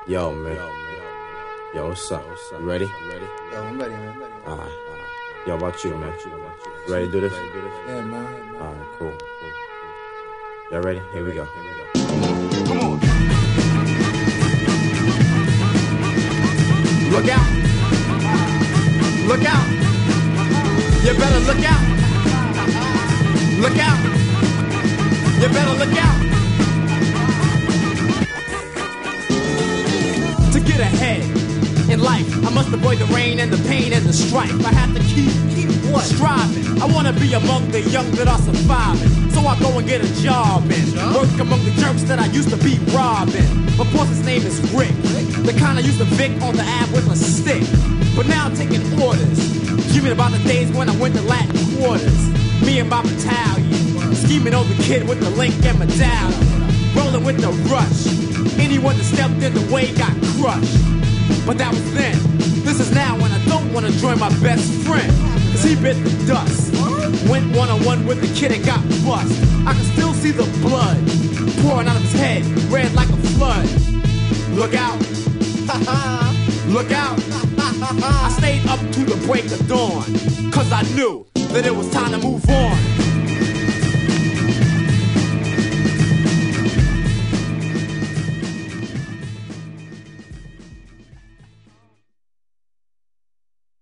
Yo, man. Yo, what's up? You ready? Yo, I'm ready, man. Alright. Yo, about you, man? You ready to do this? Yeah, man. Alright, cool. Y'all ready? Here we go. Come on. Look out. Look out. You better look out. Look out. You better look out. To get ahead in life, I must avoid the rain and the pain and the strife. I have to keep what? Striving. I want to be among the young that are surviving. So I go and get a job and work among the jerks that I used to be robbing. My boss's name is Rick, the kind I used to Vic on the ab with a stick. But now I'm taking orders, dreaming about the days when I went to Latin quarters. Me and my battalion, scheming over the kid with the link and medallion. Rolling with the rush, anyone that stepped in the way got crushed. But that was then, this is now when I don't want to join my best friend. Cause he bit the dust, went one-on-one with the kid and got bust. I can still see the blood pouring out of his head, red like a flood. Look out, look out. I stayed up to the break of dawn, cause I knew that it was time to move on.